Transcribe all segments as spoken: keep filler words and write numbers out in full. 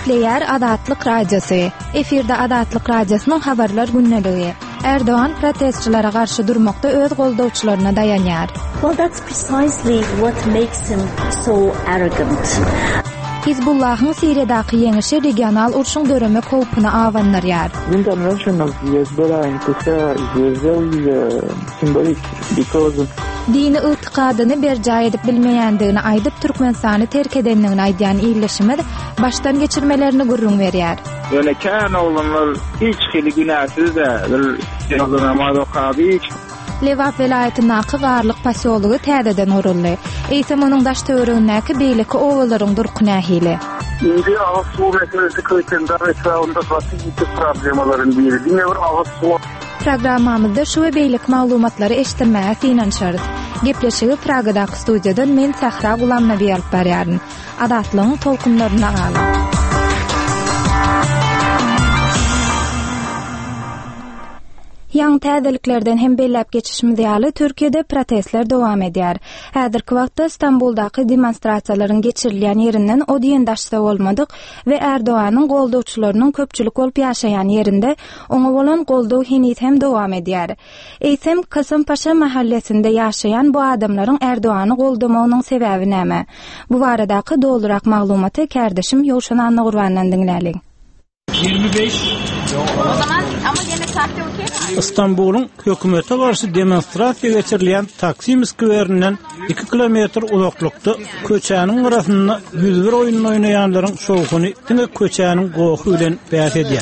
Nükleer Adatlyk Radiosu. Efirde Adatlyk Radiosynyň habarlar günneligi. Erdoğan protestçilere karşı durmakta öz goldawçylaryna dayanýar. Well, that's precisely what makes him so arrogant. Hizbullah'ın Siriýadaky ýeňişi regional urşuň döremi kowpuna awanlarýar. International Hezbollah is very symbolic because dini itiqadyny berja edip bilmeýändigini aýdyp Türkmenistany terk edenligini aýdýan ýerleşime baştan geçirmelerini gurrun berýär. Öyle kan olanlar hiç hili günahsız da bir namaz okabi. Lewap velaýatynyňky garlyk pasyolugy täzeden uruldy. Eýsem onuň daş töweregindäki beýleki owalaryň durkynahili. Indi awas suw meselesi köýtende we onda baty problemaların biri. Diňe bir awas suw. Programmamyzda şu we beýlik maglumatlary eşitdirmäge synanşarys. Gepleşigi Pragadaky studiýadan men Sahra Gulamna biýerip barýaryn. Adatlygyň tolkunlaryna galyp. Ýaňy täzeliklerden hem belläp geçişimiz ýaly Türkiýede protestler dowam edýär. Häzirki wagtda Istanbuldaky demonstrasiýalaryň geçirilýän ýerinden o diýen daşsa bolmadyk we Erdoğanyň goldawçylarynyň köpçülik bolup ýaşaýan ýerinde oňa bolan goldaw henüz hem dowam edýär. Eýsem Kasampaşa mahallesinde ýaşaýan bu adamlaryň Erdoğany goldamagynyň sebäbi näme? Bu baradaky dolurak maglumaty kärdeşim Ýowşan Anna Gurbandan diňläliň. yirmi beş O zaman ama yine sahte okey mi? İstanbul'un hökümete karşı demonstrasiya geçirilen Taksim skverinden iki kilometr uzaklykda köçäniň arasynda yüz bir oyun oynayanların şowkuny diňe köçäniň gowy bilen bäs edýär.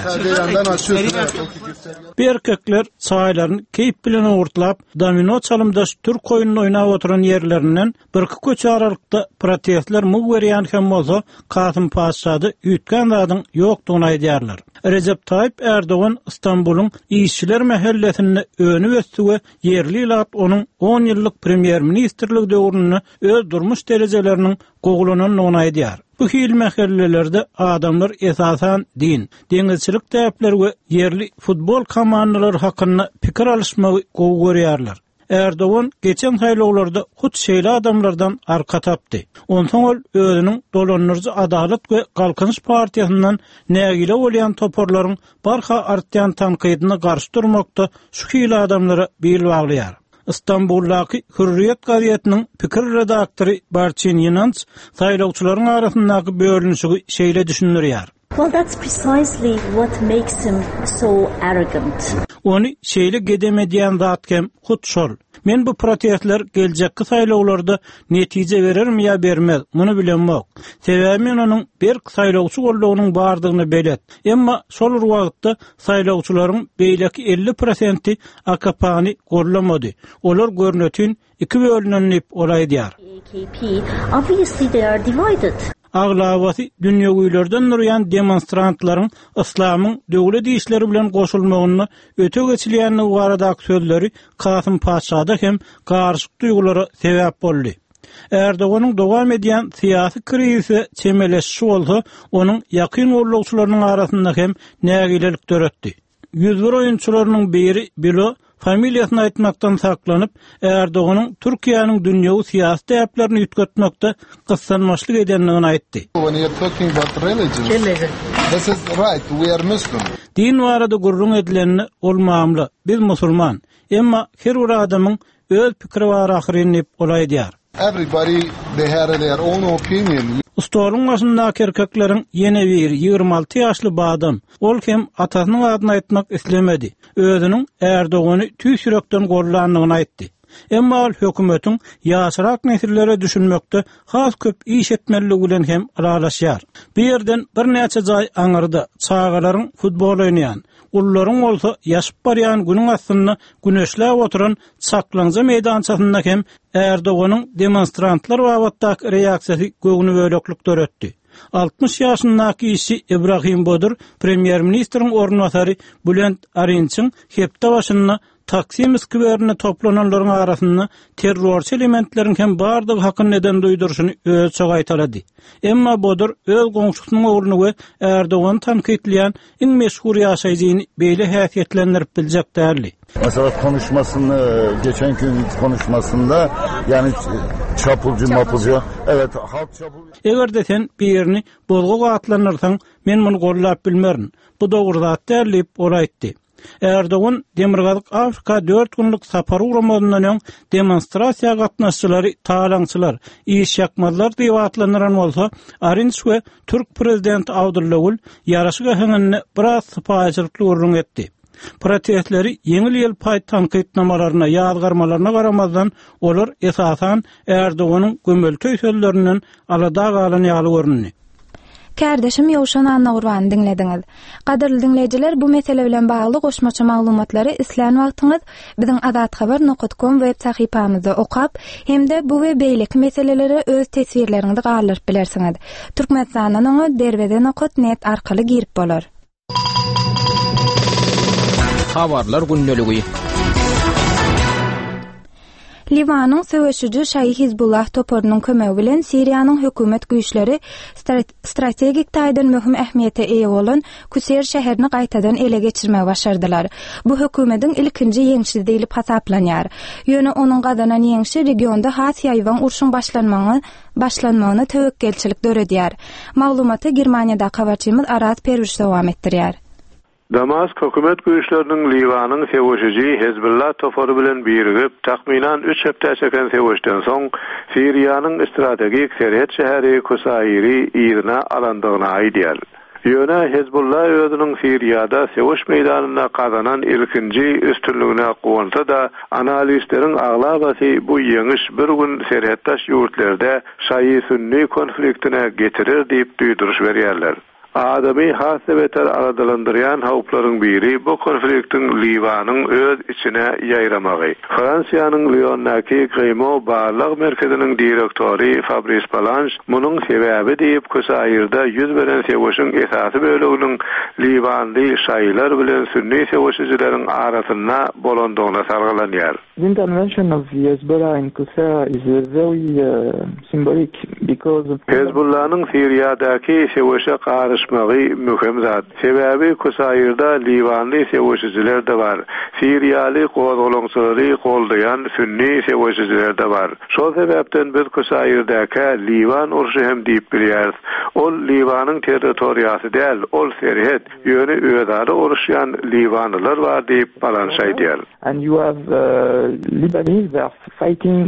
Berkekler çaýlaryny keyip bilen ortlap domino çalymdaş türk oyunyny oynap oturan ýerlerinden bir-iki köçä aralykda protestler mugwerýän hem bolsa Kasım Paşady üýtgen zadyň ýokdugyny aýdýarlar. Recep Tayyip Erdoğan İstanbul'un İşçiler Mahallesini önü wetdi yerli ilat onun on ýyllyk premier ministerlik döwrüni öz durmuş derejeleriniň gogulanyny aýdýar. Bu hil mahallelerde adamlar esasan din, deňizçilik täpleri we yerli futbol komandalary hakynda pikir alışmagy gowy görýärler. Erdoğan geçen saýlawlarda hut şeýle adamlardan arka tapdy. Ondan ol özüniň dolanyrjy Adalet we Galkanyş partiýasyndan nägile bolýan toporlaryň barha artýan tankydyna garşy durmakda şu şeýle adamlara beýil baglýar. İstanbuldaky Hürriyet gazetiniň pikir redaktory Barçin Ýynanç saýlawçylaryň arasyndaky bölünşigi şeýle düşünýär. Well, that's precisely what makes him so arrogant. Onu şeýle gedemediýän zat hem hutşol. Men bu protestler geljekki saýlawlarda netije berermi ýa bermez, muny bilenmek. Sebäbi men onuň bir saýlawçy boldugynyň bardygyny belet. Emma şol wagtda saýlawçylaryň beýleki elli prosenti A K P'ni gorlamady. Olar görnetin iki bölünip olaýdýar. A K P, obviously they are divided. Aglavasy dünýägüýlerden nurýan demonstrantlaryň islamyň döwlet işleri bilen goşulmagyny öte geçilýänligi baradaky sözleri Kasım Paşada hem garşyk duýgulary sebäp boldy. Erdoğanyň dowam edýän syýasy krizisi çemeleşşi bolsa, onuň ýakyn gollawçylarynyň arasynda hem nägilelik döretdi. yüz bir oyunçylarynyň biri bilo familiýasyny aýtmakdan saklanyp, Erdoğanyň Türkiýanyň dünýäwi syýasy täplerini ýetgetmekde gyssanmaçlyk edenligini aýtdy. When you're talking about religion, this is right, we are Muslim. Din barada gurrun edilenini olmamly, biz musulman. Emma her bir adamyň öz pikiri bar ahirynip olaýdýar. Everybody, they have their own opinion. Ustorun başyndaky erkekleriň ýene bir ýygrima alty ýaşly badam, ol hem atasynyň adyny aýtmak islemedi. Özüniň Erdoğany tüýsürekden gorlandygyny aýtdy. Emma hökümetiň ýaşarak nesillere düşünmekde has köp iş etmeligi bilen hem aralaşýar. Bir ýerden bir näçe jaý aňyrdy. Çağalaryň futbol oýnaýan, ullaryň bolsa ýaşyp barýan günüň astynda güneşläp oturan çaklanca meýdançasynda hem Erdoğanyň demonstrantlar wagtdaky reaksiýasy göwüni böleklik döretdi. altmış ýaşyndaky işçi Ibrahim Bodur, premier ministriň ornwasary Bülent Arynçyň hepde başyna Taksim iskiberini toplananlaryň arasynda terrorçy elementlerin hem bardygy hakyn neden duýdurşyny öz çagaýtalady. Emma bodur öz goňşusynyň ogruny we Erdogan tankitleýän iň meşhur ýaşaýjyny beýle häsiýetlendirip biljek därli. Mesela konuşmasını geçen gün konuşmasında yani çapulcu mapulcu evet halk çapulcu. Eger de sen birini bolga atlanırsan men muny gollap bilmerin. Bu dogry zat därlip oraýtdy. Erdogan Demirgazyk Afrika dört günlük sapary uğramadından öň demonstrasiýa gatnaşçylary taýlançylar, iş ýakmalar diýip atlanýan bolsa, Arynç we Türk prezidenti Abdullagül ýaraşyk ähengini biraz sypaýçylykly urun etdi. Protestleri yeňil ýyl paý tankitnamalaryna, ýazgarmalaryna garamazdan olar esasan Erdoganyň gömeltöý sözlerinden alada galan ýaly görünýär. Kardeşim Ýowşan Annagurwany dinlediňiz. Gaderli dinleýijiler, bu mesele bilen bagly goşmaça maglumatlary isläň wagtyňyz biziň azat habar nokta com web sahypamyzda okap, hemde bu we beýleki meseleleri öz tesirleriňizi galyryp bilersiňiz. Türkmenistanyň derwede nokta net arkaly girip bolar. Habarlar günneligi. Livanın söwüşüji Şaý Hizbullah toporunyň kömegi bilen Siriýanyň hökümet güýçleri strategik taýdan möhüm ähmiýete eýe bolan Kuser şäherini gaýtadan ele geçirmegi başardylar. Bu hökümetiň ilkinji ýeňişi diýilip hasaplanýar. Ýöne onuň gazanan ýeňişi regionda has ýaýwan urşuň başlanmagy başlanmagyna tewekkelçilik döredýär. Maglumaty Germaniýada habarçymyz Arat Perwiş dowam etdirýär. Damask hökümet güýçleriniň Liwanyň sewüşiji Hezbollah toporu bilen birigip takminan üç hepde çeken sewüşden soň Siriýanyň strategik serhet şäheri Kusayri ýerine alandygyny aýdýar. Ýöne Hezbollah özüniň Siriýada sewüş meýdanyna gazanan ilkinji üstünligine gowanta da analistlerin aglabasy bu ýeňiş bir gün serhetdaş ýurtlarda Şaý-Sünni konfliktine getirir diýip duýduruş berýärler. Adamy hasbeter aradalandyrýan hawplaryň biri bu konfliktiň Liwanyň öz içine ýaýramagy. Fransiýanyň Lyon'daky Grimo barlyk merkeziniň direktori Fabrice Balanche munyň sebäbi diýip Kusaýyrda ýüz beren sewüşiň esasy böleginiň Liwanly şaýlar bilen sünni sewüşçileriň arasynda bolandygyna sargalanýar. The intervention of Hezbollah in Kusayr is very uh, symbolic because of Hezbollah'nyň Siriýadaky sewüşe garşmagy möhüm zat. Sebäbi Kusaýyrda Liwanly sewüşçiler de bar. Siriýaly gowgalaňçylary goldaýan sünni sewüşçiler de bar. Şol sebäpden biz Kusaýyrdaky Liwan urşy hem diýip bilýäris. Ol Liwanyň territoriýasy däl, ol serhet, ýöne öýdary urşýan Liwanlylar bar diýip Balanche aýdýar. And you have uh, Lebanese that are fighting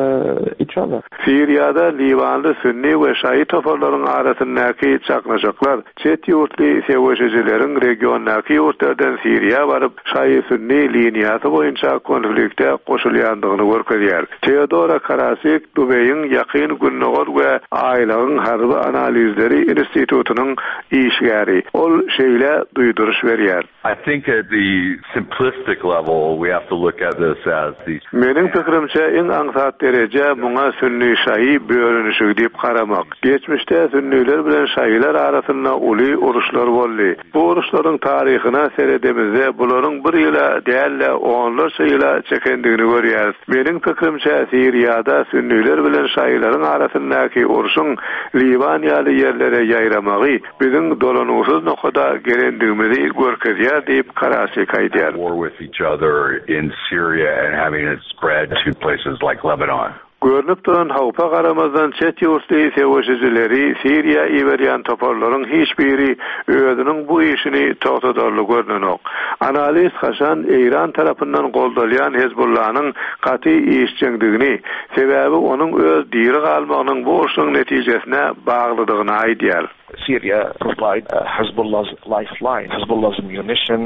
uh, each other. Siriýada Liwanly sünni we şaý toporlaryň arasyndaky çaknaşyklar çet ýurtly sewüşçileriň regiondaky ýurtlardan Siriýa baryp şaý-sünni liniýasy boýunça konfliktde goşulýandygyny görkezýär. Teodora Karasik Dubeýiň ýakyn günnogor we aýlagyň harby analizleri institutynyň işgäri. Ol şeýle duýduruş berýär. I think at the simplistic level we have to look at this as these. Meniň pikirimçe iň aňsat derejä muňa sünni şaý bölünüşi diýip garamak. Geçmişde sünniler bilen şaýlar arasynda uly uruşlar boldy. Bu uruşlaryň taryhyna seredemizde bularyň bir ýyla dälle onlarça ýyla çekendigini görýäris. Meniň pikirimçe Siriýada sünniler bilen şaýlaryň arasyndaky uruşyň Liwan ýaly ýerlere ýaýramagy biziň dolanusuz nokada gelendigimizi görkezýär diýip Karasik aýdýar. War with each other in Syria and having it spread to places like Lebanon. Görnüp duran hawpa garamazdan çet ýurtly sewüşçileri Siriýa iberýän toporlaryň hiçbiri özüniň bu işini togtadarly görnenok. Analist haşan Eýran tarapyndan goldalýan Hezbollah'nyň gaty işçiligini, sebäbi onuň öz diri galmagynyň bu urşuň netijesine baglydygyny aýdýar. Syria provide uh, Hezbollah's lifeline, Hezbollah's ammunition,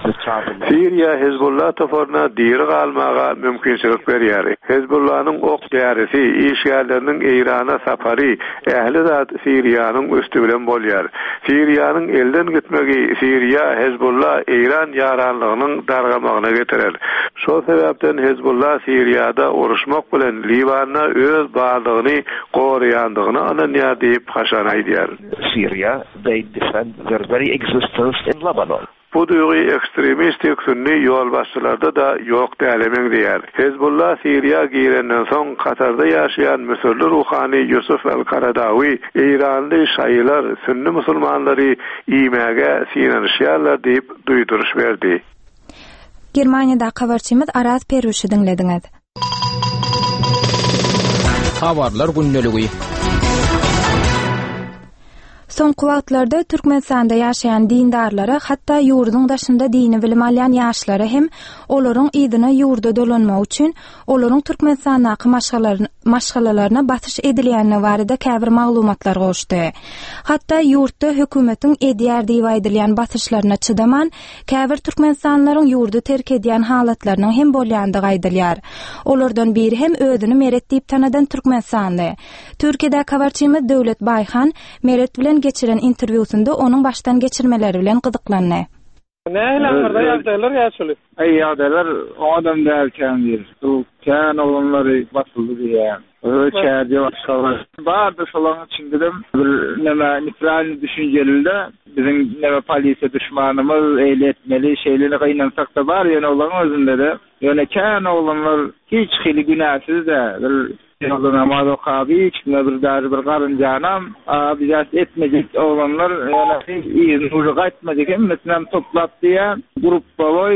uh, Syria Hezbollah toporuna diri galmaga mümkinçilik berýär. Hezbollah'nyň ok därisi, işgärleriniň Eýrana sapary, ähli zat Syriýanyň üstü bilen bolýar. Syriýanyň elden gitmegi Syriýa Hezbollah Eýran ýaranlygynyň dargamagyna getirer. Şol sebäpden Hezbollah Syriýada uruşmak bilen Liwanyna öz barlygyny goraýandygyny ananýar diýip haşan aýdýar. Syria, they defend their very existence in Lebanon. Bu duýgy ekstremistik sünni ýol başçylarda da ýok dälemeň diýer. Hezbollah Siriýa girenden soň Katarda ýaşaýan Müsürli ruhany Yusuf el-Qaradawi Eýranly şaýylar sünni musulmanlary iýmäge sinanýarlar diýip duýduruş berdi. Germaniýada habarçymyz Araz Peruşy dinlediňiz. Habarlar günneligi. Soňky wagtlarda Türkmenistanda ýaşaýan dindarlara, hatda ýurduň daşynda dini bilim alýan ýaşlara hem olaryň ýygyna ýurda dolanmak üçin olaryň Türkmenistanaky maşgalaryny maşgalalaryna batyş edilýäni barada käbir maglumatlar goşdy. Hatda ýurtda hökümetiň edýär diýip aýdylýan batyşlaryna çydaman, käbir türkmenistanlaryň ýurdu terk edýän halatlarynyň hem bolýandygy aýdylýar. Olardan biri hem özüni meret diýip tanadan Türkmenistandy. Türkiýede habarçymyz Döwlet Baýhan meret bilen geçiren interwiwsunda onuň baştan geçirmeleri bilen gyzyklandy. Nähilerde ýagdaýlar ýaşaly? Ay ýagdaýlar adam dälken bir. Bu kän olanlary basyldy diýär. Öçärdi başgalar. Bardy şolaň içindirim. Bir näme nifrani düşünjelerde bizim näme polisiýa düşmanymyz eýletmeli şeýleri gynansak da bar ýene olaň özünde de. Ýöne kän olanlar hiç hili günahsız da bir Yolda namaz okabi, içinde bir darı bir karıncanam, bizat etmeyecek olanlar, yani iyi nurga etmeyecek, mesela toplap diye, gruppa boy,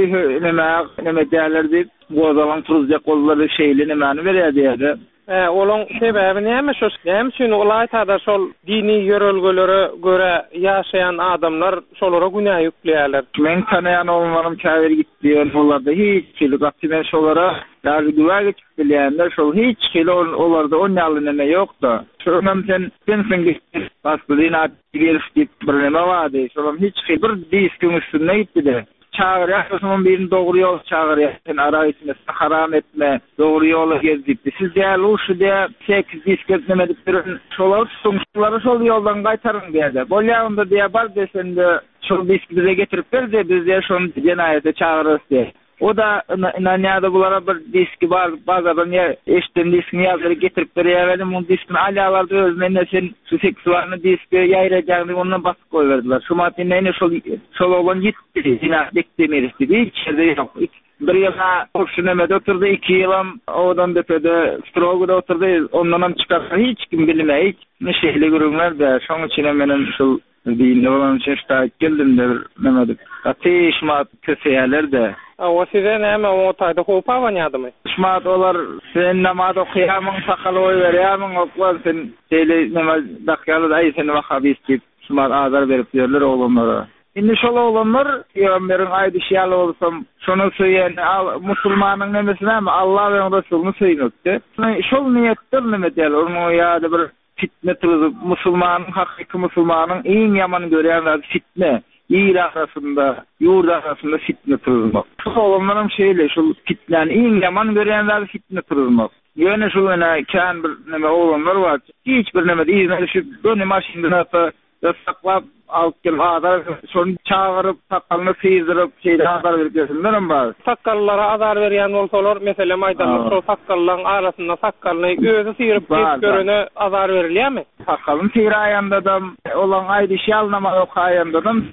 neme değerler deyip, bu zaman turuzca kolları şeyli nemeni veriyor diye. E, olan sebebi neymiş o? Neymiş çünkü olay tada sol dini yörölgölere göre yaşayan adamlar solara günah yükleyerler. Men tanıyan olanlarım kâver gitti, onlarda hiç şeyli kaptimen solara daha güvə geçip bileyenler, sol hiç şeyli onlarda o nyalı neme yok da. Şundan sen, sen sen gitti, baskılıyın adı bir bir neme vardı, solam hiç şeyli bir diskin üstüne gitti de. Çağırıyor, o birini doğru yol çağırıyor. Sen ara etme, haram etme, doğru yola gezdirdi. Siz değerli uşu diye sekiz disket nemediklerin şolar sonuçları sol yoldan kaytarın diye de. Bolyağında diye bar desen de şol diski de getirip ver de biz diye şonu cenayete çağırırız diye. O da inanyada bulara bir diski var, bazadan ya eşten diskini yazları getirip veriyor. Benim o diskin alyalarda özmeyine sen su seksualini diski yayrayacağını ondan basıp koyverdiler. Şu matineyine şol, şol olan gitti. Yine beklemerisi değil. İçeride yok. Bir yıla kurşunemede oturdu. iki yılam odan depede Strogo'da oturdu. Ondan çıkarsa hiç kim bilme. Hiç ne şeyle görünler de. Şunun içine benim şu dinle olan için şahit geldim de demedik. Ateş mat köseyeler de. O size näme o taýda hopa banýadymy? Şmat olar sen namaz okuyamyň, sakaly oý berýärmiň, okwan sen teýle namaz dakýaly aý seni wahabis diýip şmat azar berip ýerler oğlanlara. Indi şol oğlanlar Peýgamberiň aýdyşýaly bolsam, şonu söýen musulmanyň nemesine Allah we Rasulüni söýnükdi. Şol niýetler neme diýer? Onu ýa-da bir fitne tüzüp musulmanyň hakyky musulmanyň iň ýaman görýän fitne. İl arasında, yurt arasında fitne tırılmak. Şu olanların şeyle, şu fitnenin en yaman görenler fitne tırılmak. Yöne şu öne kân bir neme olanlar var. Hiçbir neme de izine düşüp, dönü maşinden hatta saklap, alıp gelip azar, sonra çağırıp, sakalını sıyırdırıp, şeyde azar verip yesinlerim var. Sakallara azar veriyen olsalar, mesela maydanlar, şu sakalların arasında sakalını özü sıyırıp, geç görünü azar veriliyor mi? Sakalını sıyır ayanda da, olan aydışı alnama yok ayanda da,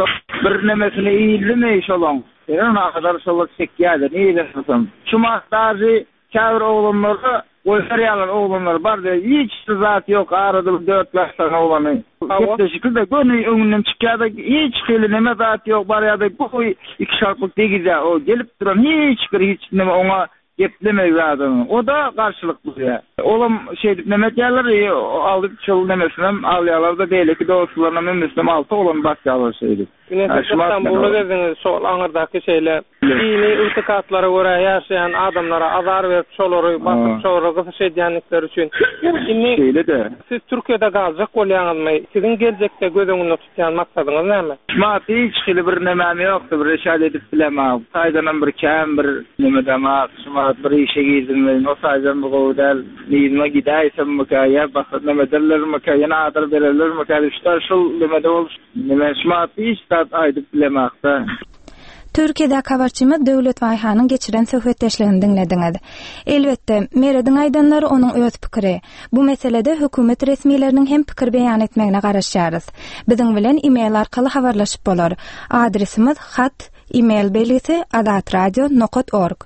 bir nemesini iyildi mi iş olan? Senin o kadar soluk çekiyadır, iyi dersin. Şu mahdacı, kâvir oğlumları, Oyfaryalar oğlanlar var da hiç zat yok aradı dört yaştan oğlanı. Hepsi şekilde gönü önünden çıkıyor da hiç hili neme zat yok var ya da bu iki şarpık değil o gelip duran hiçbir hiç neme ona gepleme adamı. O da karşılıklı ya. Oğlum şey Mehmet yerler aldık çıl nemesinden alyalar da değil ki doğuslarına memesinden altı olan başyalar şeydi. Güneş İstanbul'da dediniz sol Anır'daki şeyle dini ırtıkatlara göre yaşayan adamlara azar verip şoları basıp şoları kısış edyenlikler için. Şimdi de. Siz Türkiye'de kalacak olyanız mı? Sizin gelecekte gözünü tutayan maksadınız ne mi? Şmat hiç hili bir nememi yoktu. Bir reşad edip bilemem. Saydanın bir kem bir nemedema. Şmat bir işe gizilmeyin. O saydan bu kovdel. Neyinme gidaysam mükaya. Basat nemederler mükaya. Yine adar verirler mükaya. İşte şul nemede ol. Neme şmat hiç tat aydıp bilemekte. Türkiýede habarçymyz Döwlet Waýhanyň geçiren söhbetdeşligini dinlediňiz. Elbetde, Merediň aýdanlary onuň öz pikiri. Bu meselede hökümet resmiýetleriniň hem pikir beýan etmegine garaşýarys. Biziň bilen e-mail arkaly habarlaşyp bolar. Adresimiz hat e-mail belgisi azatradio nokta org.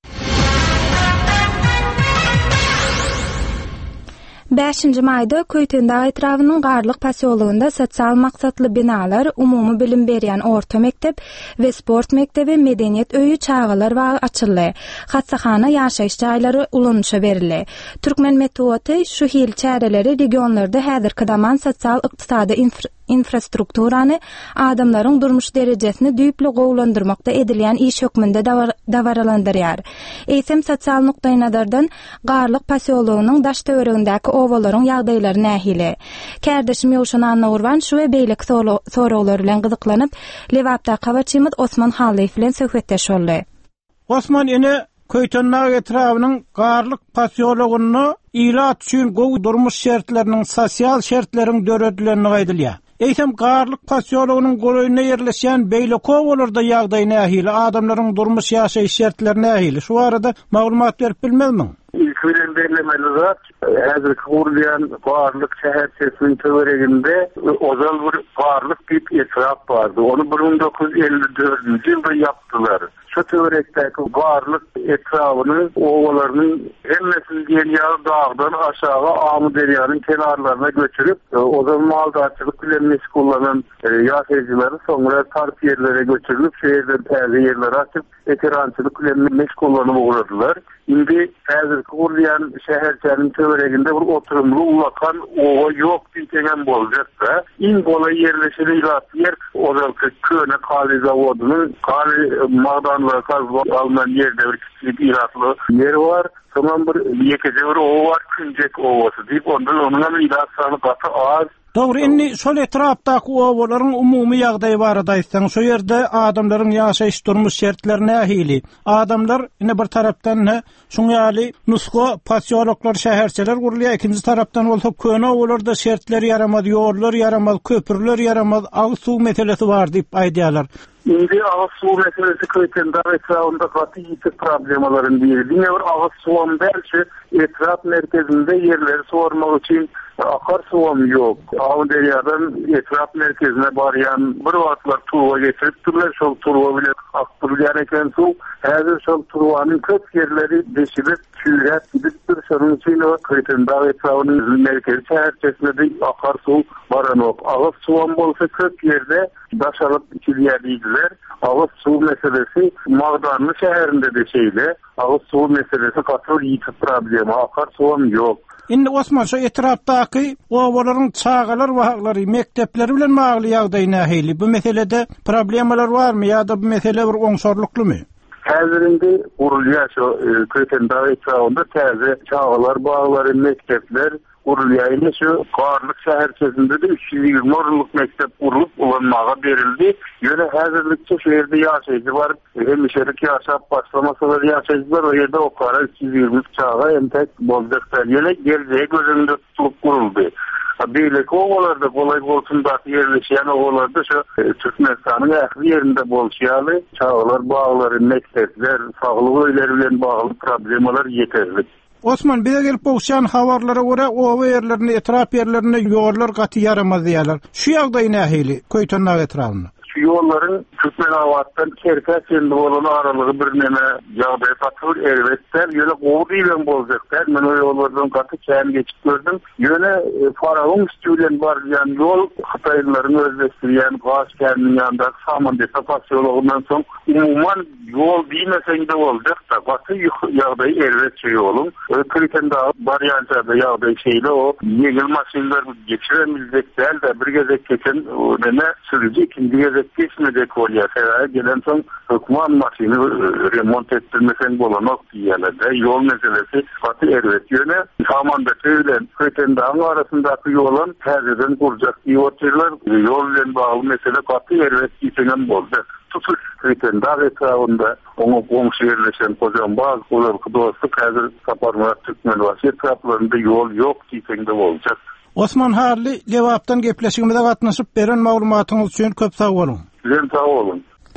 beşinji maýda Köýtendäg etrawynyň Garlyk pasyolugynda sosial maksatly binalar, umumy bilim berýän orta mektep we sport mektebi, medeniýet öýü, çağalar bagy açyldy. Hatsahana ýaşaýyş jaýlary ulanşa berildi. Türkmen metoty şu hil çäreleri regionlarda häzirki zaman sosial ykdysady infra infrastrukturany, adamlaryň durmuş derejesini düýpli gowlandyrmakda edilýän iş hökmünde dawaralandyrýar. Eýsem sosial nukdaý nazardan Garlyk pasyolugynyň daş töweregindäki owalaryň ýagdaýlary nähili. Kärdeşim Ýowşan Anna Urban şu we beýlik soraglary bilen gyzyklanyp, Lewapda habarçymyz Osman Halyýew bilen söhbetdeş boldy. Osman ene Köýtendäg etrawynyň Garlyk pasyolugyny ilat üçin gowy durmuş şertleriniň sosial şertleriň döredilerini gaýdylýar. Eýsem Garlyk pasyolugynyň goýunyna ýerleşýän beýleki owalarda ýagdaý nähili, adamlaryň durmuş ýaşaýyş şertleri nähili? Şu arada maglumat berip bilmezmiň? İlk bilen bellemeli zat, häzir kurulýan Garlyk şäherçesiniň töwereginde ozal bir Garlyk diýip etrap bardy. Onu bir ming dokuz yüz elli dördünji ýylda yapdylar. Şu töwerekdäki Garlyk etrawyny, owalarynyň hemmesini diýen dağdan aşağı Amy derýanyň kenarlaryna göçürüp, ozal maldarçylyk bilen meşgullanan ýaşaýjylary soňra tarp ýerlere göçürilip, şeýerden täze ýerler açyp, ekerançylyk bilen meşgullanyp ogladylar. Indi häzir kurulýan şäherçäniň töwereginde bir oturumly ulakan owa ýok diýen boljak-da. İň bola ýerleşen ýer ozalky köne kali zawodynyň kali magdanlara kazıp alınan ýerde bir kiçik ilatly ýer bar. Soňra bir ýekiji bir owa bar, Künjek owasy diýip ondan onuň ilat sany gaty az. Dogry, inni şol etrapdaky owalaryň umumy ýagdaýy barada aýtsaň, şo ýerde adamlaryň ýaşaýyş durmuş şertleri nähili? Adamlar ine bir tarapdan ne şuňaly nusko pasyologlar, şäherçeler gurulýar, ikinji tarapdan bolsa köne owalarda şertler ýaramaz, ýollar ýaramaz, köpürler ýaramaz, agy suw meselesi bar diýip aýdýarlar. Indi agy suw meselesi Köýtendäg etrawynda gaty ýetik problemalaryň biri. Diňe bir agy suwam belki etrap merkezinde ýerleri suwarmak üçin akar suwam ýok. Amy derýadan etrap merkezine barýan bir wagtlar turwa getirip durlar, şol turwa bilen akdyrýar eken suw. Häzir şol turwanyň köp ýerleri deşilip, çüýräp gidip dur. Şonuň üçin Köýtendäg etrawynyň merkezi şäherçesinde akar suw baranok. Agy suwam bolsa köp ýerde daşalyp içilýärdiler. Agy suw meselesi Magdanly şäherinde de şeýle. Agy suw meselesi gaty ýetik problema. Akar suwam ýok. Indi Osman, şu etrapdaky owalaryň çağalar waglary, mektepleri bilen magly ýagdaý nähili? Bu meselede problemalar barmy ýa-da bu mesele bir oňşarlyklymy? Häzirinde gurulýar şu Köýtendäg etrawynda täze çağalar, baglary, mektepler gurulýar. Ine şu Garlyk şäherçesinde de üç yüz ýygrimi orunlyk mektep gurulyp ulanmaga berildi. Ýöne häzirlikçe şu ýerde ýaşaýjy bar, hem şerik ýaşap başlamasalar ýaşaýjylar, o ýerde okara üç yüz ýygrimi çağa emtek boljaklar. Ýöne geleceğe gözünde tutup guruldy. Beýleki owalarda golay bolsun da ýerleşýän owalarda şu Türkmenistanyň ähli ýerinde bolşýaly çağalar, baglary, mektepler, saglyk öýleri bilen bagly problemalar ýeterli. Osman, bize gelip bolşan habarlara göre owa ýerlerini, etrap ýerlerini ýollar gaty ýaramaz diýerler. Şu ýagdaý nähili Köýtendäg etrawyny? Şu ýollaryň Türkmen awatdan Kerkäçende bolan aralygy bir neme ýagdaý patyr elbetde ýöne gowy bilen boljaklar. Men o ýollardan gaty kän geçip gördüm. Ýöne Faraon üstünden barýan ýol Hataýlaryň özleşdirýän gaş käniniň ýanyndaky saman depasyologyndan soň umumyň ýol diýmesem de boljak da gaty ýagdaý elbetçe ýolum. Köýtendäg barýançada ýagdaý şeýle o ýegil maşinler geçiremizdik däl de bir gezek geçen neme sürüji ikinji gezek geçmede kolya feraya gelen son hükman maşini remont ettirmesen bolanok diýerler. Yol meselesi gaty elbet ýöne samanda tüýlen Köýtendäg arasyndaky ýolun häzirden gurjak ýolçylar ýol bilen bagly mesele gaty elbet ýetilen boldy. Tutuş Köýtendäg etrawyny oňa goňşy ýerleşen Kozanbaz, Ozalky dostluk häzir Saparmurat Türkmen etraplaryna ýol ýok diýsende boljak. Osman Harly, Lewapdan gepleşigimizde gatnaşyp beren maglumatyňyz üçin köp sag bolun. Sizden sag bolun.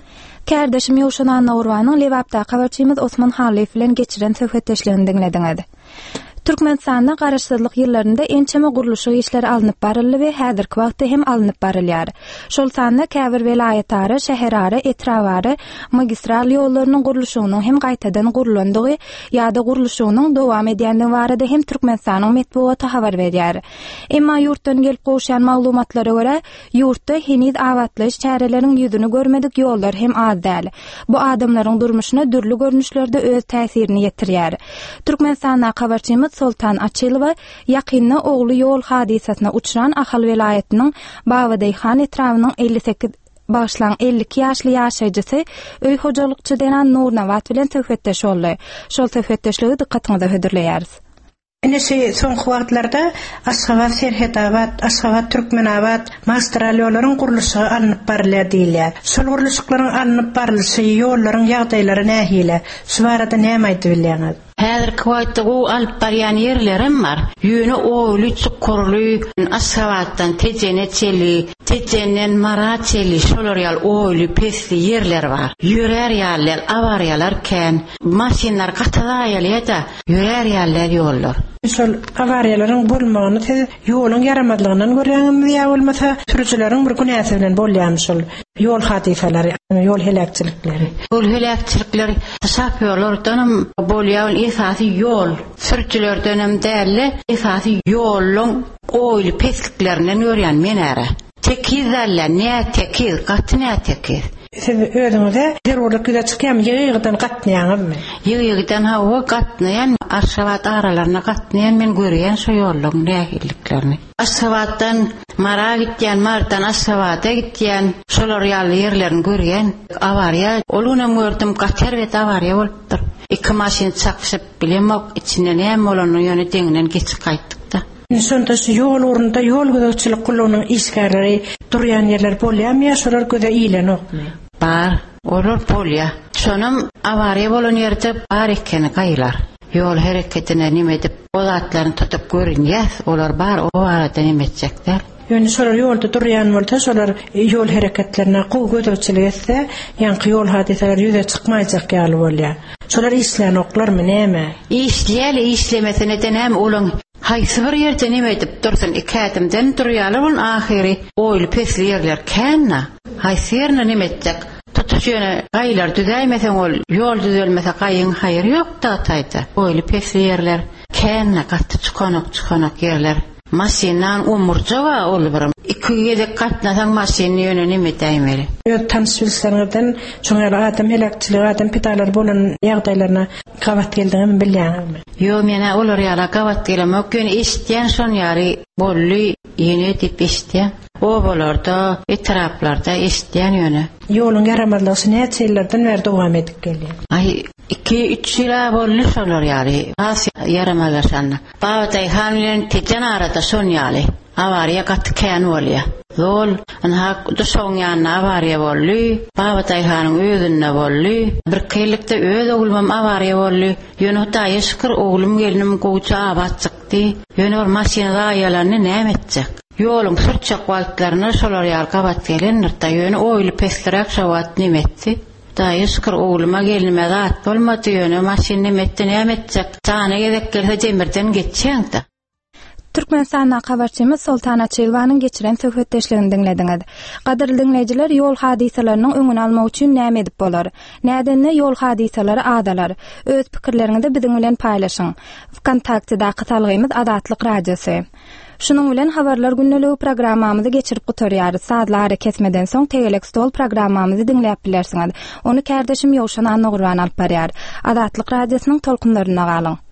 Kardeşim Ýowşan Annawrwanyň Lewapda habarçymyz Osman Haliýew bilen geçiren söhbetdeşligini dinlediňiz. Türkmenistanda garaşsyzlyk ýyllarynda ençeme guruluşy işleri alınıp baryldy we häzirki wagtda hem alınıp barylýar. Şol sanda käbir welaýatlary, şäherlary, etrawary, magistral ýollarynyň guruluşynyň hem gaýtadan gurulandygy ýa-da guruluşynyň dowam edýänligi barada hem Türkmenistanyň medeniýeti habar berýär. Emma ýurtdan gelip goşan maglumatlara görä, ýurtda heniz awatlyş çäreleriň ýüzüni görmedik ýollar hem az däl. Bu adamlaryň durmuşyna dürli görnüşlerde öz täsirini ýetirýär. Türkmenistana habarçymyz Sultan Açylova ýakynda ogly ýol hadisasyna uçran Ahal welaýatynyň Bawadyhan etrawynyň elli sekiz başlan elli iki ýaşly ýaşaýjysy öý hojalykçy denen Nurnawat bilen söhbetdeş boldy. Şol söhbetdeşligi dikkatiňizde hödürleýäris. Enesi son wagtlarda Aşgabat, Serhetabat, Aşgabat, Türkmenabat, magistral ýollaryň guruluşy alınıp barylýar diýilýär. Şol guruluşlaryň alınıp barylyşy ýollaryň ýagdaýlary nähile? Şu barada näme aýdyp bilýäňiz? Häzirki wagtda o alyp barýan ýerlerim bar. Ýöne oýly, çukurly, Aşgabatdan Tejene çeli, Tejenden Mara çeli, şolar ýal oýly, pesli ýerler bar. Ýörer ýaller, awariýalar kän, maşinlar gatadaýalýa-da, ýörer ýaller ýollar. Şol awariýalaryň bolmagyny tez ýoluň yaramadlygynyň görýänmi ýa bolmasa sürüjileriň bir günäsi bilen bolýarmy şol ýol hadisalary, ýol helakçylikleri. Ýol helakçylikleri şapýorlardan bolýan esasy ýol, sürüjilerden hem däli esasy ýoluň oýly pesliklerinden görýän menäre. Tekizlerle ne tekiz, gatny ne tekiz. Siz özüňize derwurluk güze çykýan ýygydan gatnaýaňyzmy? Ýygydan hawa gatnaýan, Aşgabat aralaryna gatnaýan men görýän şo ýollyň nähilliklerini. Aşgabatdan Mara gitýän, Mardan Aşgabata gitýän, şolar ýaly ýerlerini görýän. Awariýa, oluna gördüm gater we awariýa bolupdyr. Iki maşin çakşyp bilemok, içinden näme bolanyny ýöne deňinden geçip gaýtdyk. Sonda şu ýol orunda ýol gözçilik gulunyň işgärleri durýan ýerler bolýarmy ýa şolar göze iýlenokmy? Bar, olar bolýar. Şonum awariýa bolan ýerde bar ekeni gaýlar. Ýol hereketine nime dip bolatlaryny tutup görünýär, olar bar, o arada nime etjekler. Ýöne şolar ýolda durýan bolsa, şolar ýol hereketlerine gowy gözçilik etse, ýanky ýol hadisalary ýüze çykmaýjak ýaly bolýar. Şolar işlenoklarmy näme? Işleýäli işlemesine denem olaň haýsy bir ýerde nime edip dursun, iki adamdan durýarlar, ol ahyry oýly pesli ýerler känna. Haýsy ýerine nime etjek? Tutuşýany gaýlar düzäýmesen ol ýol düzelmese gaýyň haýry ýok da taýda. Oýly pesli ýerler känna, gatty çykanak çykanak ýerler. Maşinan umurja wa ol bir iki ýedek gatnasaň maşiny ýöne nime täýmeli. Ýa tanışylsaňyzdan şoňa adam helakçylyk, adam pitalar bolan ýagdaýlaryna gabat geldiňmi bilýärmi? Ýo, mena olar ýala gabat gelmek ýöne eşitýän şon ýary bolly ýene dip eşitýän. O bolarda, etraplarda eşitýän ýöne. Ýoluň yaramadlygy näçe ýyllardan beri dowam edip gelýär? Ay, iki üç ýyla bolly şolar ýary. As yaramalaşanna. Bawadyhan bilen Tejen arada şon ýaly. Awariýa gatkän bolýar. Zol, anha duşoň ýanyna awariýa bolly, Bawadyhanyň özünde bolly. Bir keýlikde öz oglumam awariýa bolly. Ýöne da ýeşkir oglum gelinim goýça abat çykdy. Ýöne bir maşynada ýalanny näme etjek? Ýoluň sürçek wagtlaryna şolar ýar gabat gelenler da ýöne oýly peslerek şawat nimetdi. Da ýeşkir ogluma gelinime zat bolmady, ýöne maşyn nimetdi näme etjek? Jany gezek gelse demirden geçýän da. Türkmenistana habarçymyz Sultan Açylowanyň geçiren söhbetdeşligini dinlediňiz. Gaderli dinleýijiler, ýol hadisalarynyň öňüni almak üçin näme edip bolar? Nädenne ýol hadisalary adalar? Öz pikirleriňizi biziň bilen paýlaşyň. Kontaktda kytalgymyz Adatlyk radiosu. Şunun bilen habarlar günneligi programmamyzy geçirip gutarýarys. Saatlar kesmeden soň Tegelek stol programmamyzy dinläp bilersiňiz. Onu kardeşim Ýowşan Annawrwan alyp barýar. Adatlyk radiosynyň tolkunlaryna galyň.